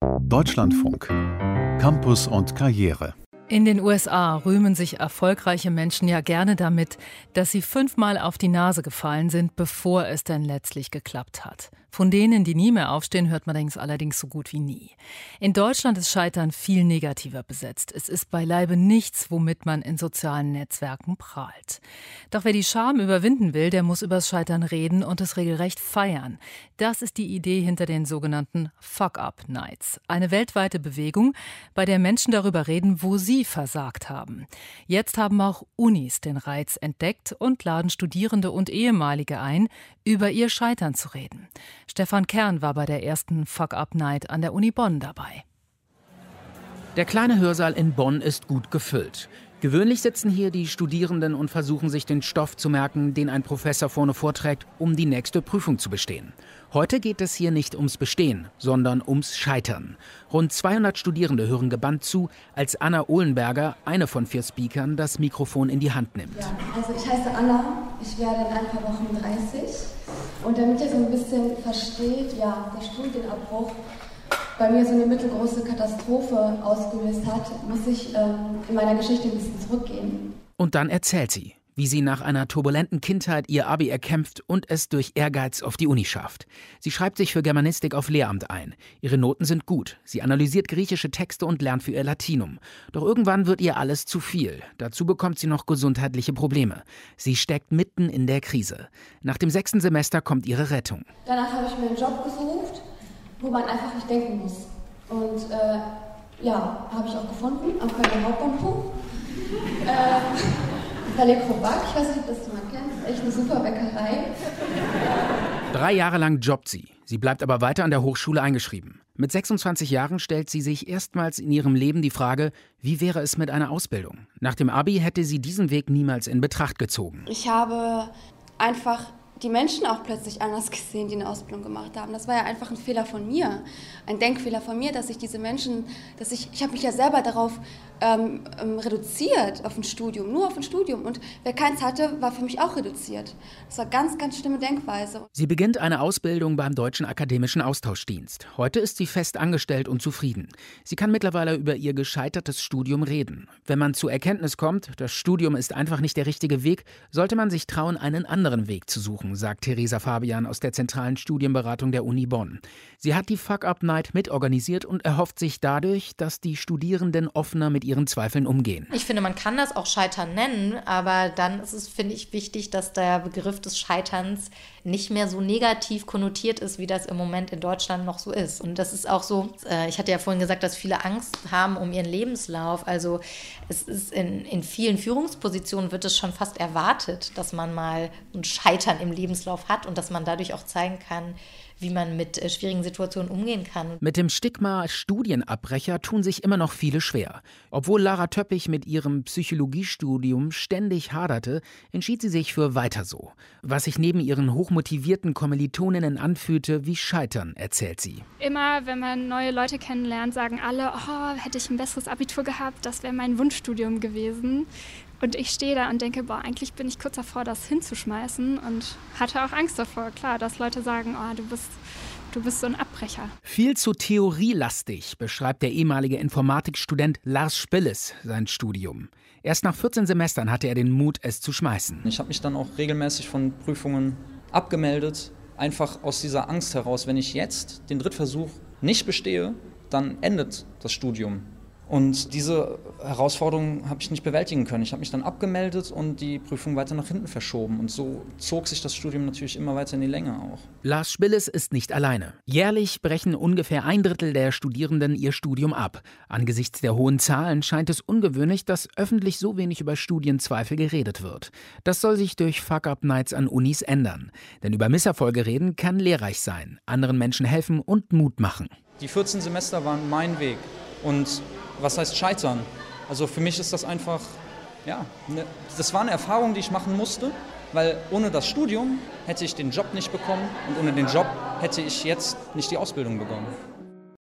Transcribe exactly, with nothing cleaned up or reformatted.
Deutschlandfunk. Campus und Karriere. In den U S A rühmen sich erfolgreiche Menschen ja gerne damit, dass sie fünfmal auf die Nase gefallen sind, bevor es denn letztlich geklappt hat. Von denen, die nie mehr aufstehen, hört man allerdings so gut wie nie. In Deutschland ist Scheitern viel negativer besetzt. Es ist beileibe nichts, womit man in sozialen Netzwerken prahlt. Doch wer die Scham überwinden will, der muss übers Scheitern reden und es regelrecht feiern. Das ist die Idee hinter den sogenannten Fuck-Up-Nights. Eine weltweite Bewegung, bei der Menschen darüber reden, wo sie versagt haben. Jetzt haben auch Unis den Reiz entdeckt und laden Studierende und Ehemalige ein, über ihr Scheitern zu reden. Stefan Kern war bei der ersten Fuck-Up-Night an der Uni Bonn dabei. Der kleine Hörsaal in Bonn ist gut gefüllt. Gewöhnlich sitzen hier die Studierenden und versuchen sich den Stoff zu merken, den ein Professor vorne vorträgt, um die nächste Prüfung zu bestehen. Heute geht es hier nicht ums Bestehen, sondern ums Scheitern. Rund zweihundert Studierende hören gebannt zu, als Anna Ohlenberger, eine von vier Speakern, das Mikrofon in die Hand nimmt. Ja, also ich heiße Anna, ich werde in ein paar Wochen dreißig. Und damit ihr so ein bisschen versteht, ja, der Studienabbruch bei mir so eine mittelgroße Katastrophe ausgelöst hat, muss ich ähm, in meiner Geschichte ein bisschen zurückgehen. Und dann erzählt sie, wie sie nach einer turbulenten Kindheit ihr Abi erkämpft und es durch Ehrgeiz auf die Uni schafft. Sie schreibt sich für Germanistik auf Lehramt ein. Ihre Noten sind gut. Sie analysiert griechische Texte und lernt für ihr Latinum. Doch irgendwann wird ihr alles zu viel. Dazu bekommt sie noch gesundheitliche Probleme. Sie steckt mitten in der Krise. Nach dem sechsten Semester kommt ihre Rettung. Danach habe ich mir einen Job gesucht, wo man einfach nicht denken muss. Und äh, ja, habe ich auch gefunden, am Kölner Hauptbahnhof. äh, Palais Crobac, ich weiß nicht, ob das jemand kennt, echt eine super Bäckerei. Drei Jahre lang jobbt sie. Sie bleibt aber weiter an der Hochschule eingeschrieben. Mit sechsundzwanzig Jahren stellt sie sich erstmals in ihrem Leben die Frage, wie wäre es mit einer Ausbildung? Nach dem Abi hätte sie diesen Weg niemals in Betracht gezogen. Ich habe einfach die Menschen auch plötzlich anders gesehen, die eine Ausbildung gemacht haben. Das war ja einfach ein Fehler von mir, ein Denkfehler von mir, dass ich diese Menschen, dass ich, ich habe mich ja selber darauf ähm, reduziert, auf ein Studium, nur auf ein Studium. Und wer keins hatte, war für mich auch reduziert. Das war ganz, ganz schlimme Denkweise. Sie beginnt eine Ausbildung beim Deutschen Akademischen Austauschdienst. Heute ist sie fest angestellt und zufrieden. Sie kann mittlerweile über ihr gescheitertes Studium reden. Wenn man zur Erkenntnis kommt, das Studium ist einfach nicht der richtige Weg, sollte man sich trauen, einen anderen Weg zu suchen, sagt Theresa Fabian aus der zentralen Studienberatung der Uni Bonn. Sie hat die Fuck-Up-Night mitorganisiert und erhofft sich dadurch, dass die Studierenden offener mit ihren Zweifeln umgehen. Ich finde, man kann das auch Scheitern nennen, aber dann ist es, finde ich, wichtig, dass der Begriff des Scheiterns nicht mehr so negativ konnotiert ist, wie das im Moment in Deutschland noch so ist. Und das ist auch so, äh, ich hatte ja vorhin gesagt, dass viele Angst haben um ihren Lebenslauf. Also es ist in, in vielen Führungspositionen wird es schon fast erwartet, dass man mal ein Scheitern im Lebenslauf hat und dass man dadurch auch zeigen kann, wie man mit äh, schwierigen Situationen umgehen kann. Mit dem Stigma Studienabbrecher tun sich immer noch viele schwer. Obwohl Lara Töppich mit ihrem Psychologiestudium ständig haderte, entschied sie sich für weiter so. Was sich neben ihren hochmotivierten Kommilitoninnen anfühlte wie Scheitern, erzählt sie. Immer, wenn man neue Leute kennenlernt, sagen alle, oh, hätte ich ein besseres Abitur gehabt, das wäre mein Wunschstudium gewesen. Und ich stehe da und denke, boah, eigentlich bin ich kurz davor, das hinzuschmeißen und hatte auch Angst davor, klar, dass Leute sagen, oh, du bist, du bist so ein Abbrecher. Viel zu theorielastig beschreibt der ehemalige Informatikstudent Lars Spilles sein Studium. Erst nach vierzehn Semestern hatte er den Mut, es zu schmeißen. Ich habe mich dann auch regelmäßig von Prüfungen abgemeldet, einfach aus dieser Angst heraus, wenn ich jetzt den Drittversuch nicht bestehe, dann endet das Studium. Und diese Herausforderung habe ich nicht bewältigen können. Ich habe mich dann abgemeldet und die Prüfung weiter nach hinten verschoben. Und so zog sich das Studium natürlich immer weiter in die Länge auch. Lars Spilles ist nicht alleine. Jährlich brechen ungefähr ein Drittel der Studierenden ihr Studium ab. Angesichts der hohen Zahlen scheint es ungewöhnlich, dass öffentlich so wenig über Studienzweifel geredet wird. Das soll sich durch Fuck-Up-Nights an Unis ändern. Denn über Misserfolge reden kann lehrreich sein, anderen Menschen helfen und Mut machen. Die vierzehn Semester waren mein Weg. Und was heißt Scheitern? Also für mich ist das einfach, ja, ne, das war eine Erfahrung, die ich machen musste, weil ohne das Studium hätte ich den Job nicht bekommen und ohne den Job hätte ich jetzt nicht die Ausbildung begonnen.